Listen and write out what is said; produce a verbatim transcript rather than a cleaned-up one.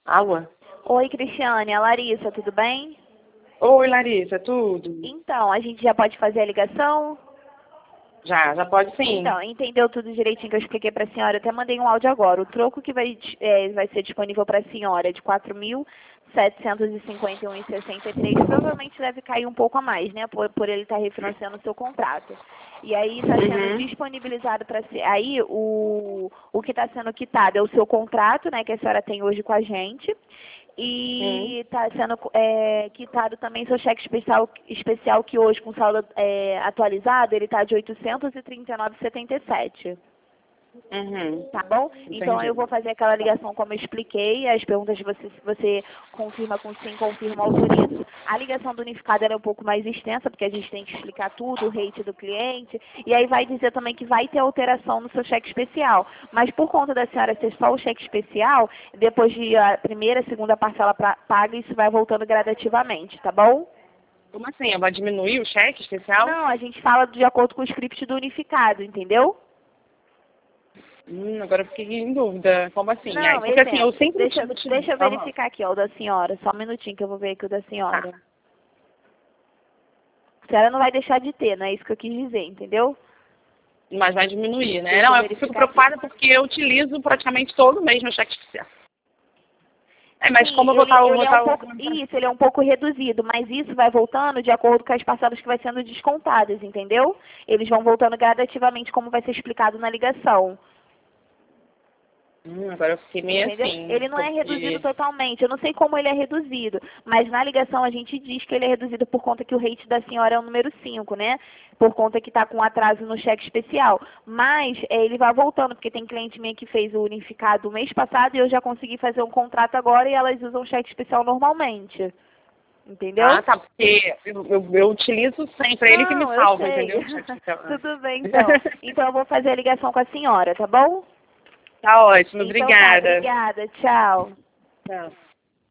Alô? Oi, Cristiane, é a Larissa, tudo bem? Oi, Larissa, tudo? Então, a gente já pode fazer a ligação? Já, já pode sim. Então, entendeu tudo direitinho que eu expliquei para a senhora? Eu até mandei um áudio agora. O troco que vai, é, vai ser disponível para a senhora é de quatro mil setecentos e cinquenta e um reais e sessenta e três centavos. Provavelmente deve cair um pouco a mais, né? Por, por ele estar refinanciando o seu contrato. E aí está sendo Uhum. disponibilizado para ser. Aí o, o que está sendo quitado é o seu contrato, né? Que a senhora tem hoje com a gente. E está sendo é, quitado também seu cheque especial, especial que hoje, com saldo é, atualizado, ele está de oitocentos e trinta e nove reais e setenta e sete centavos. Uhum. Tá bom? Então eu vou fazer aquela ligação como eu expliquei, as perguntas você, você confirma com sim, confirma, autoriza. A ligação do unificado ela é um pouco mais extensa, porque a gente tem que explicar tudo, o rate do cliente, e aí vai dizer também que vai ter alteração no seu cheque especial. Mas por conta da senhora ser só o cheque especial, depois de a primeira, segunda parcela pra, paga, isso vai voltando gradativamente, tá bom? Como assim? Vai diminuir o cheque especial? Não, a gente fala de acordo com o script do unificado, entendeu? Hum, agora eu fiquei em dúvida. Como assim? Não, Aí, porque assim, eu exemplo, sempre deixa, tive... deixa eu Aham. verificar aqui, ó, o da senhora. Só um minutinho que eu vou ver aqui o da senhora. Tá. A senhora não vai deixar de ter, não é isso que eu quis dizer, entendeu? Mas vai diminuir, né? Deixa Não, eu eu fico verificar preocupada aqui. porque eu utilizo praticamente todo mês meu cheque especial. É, mas Sim, como eu vou ele, estar... Eu vou ele é um estar... pouco, isso, ele é um pouco reduzido, mas isso vai voltando de acordo com as parcelas que vai sendo descontadas, entendeu? Eles vão voltando gradativamente, como vai ser explicado na ligação. Hum, agora eu fiquei meio Entendeu? assim, Ele não é reduzido porque... totalmente. Eu não sei como ele é reduzido, mas na ligação a gente diz que ele é reduzido por conta que o rate da senhora é o número cinco, né? Por conta que está com atraso no cheque especial. Mas é, ele vai voltando, porque tem cliente minha que fez o unificado mês passado e eu já consegui fazer um contrato agora e elas usam cheque especial normalmente. Entendeu? Ah, tá, porque eu, eu, eu utilizo sempre, é ele que me Não, eu salva, sei. entendeu? O cheque especial. Tudo bem, então. Então eu vou fazer a ligação com a senhora, tá bom? Tá ótimo, Então tá, obrigada. obrigada. Tchau. Tchau.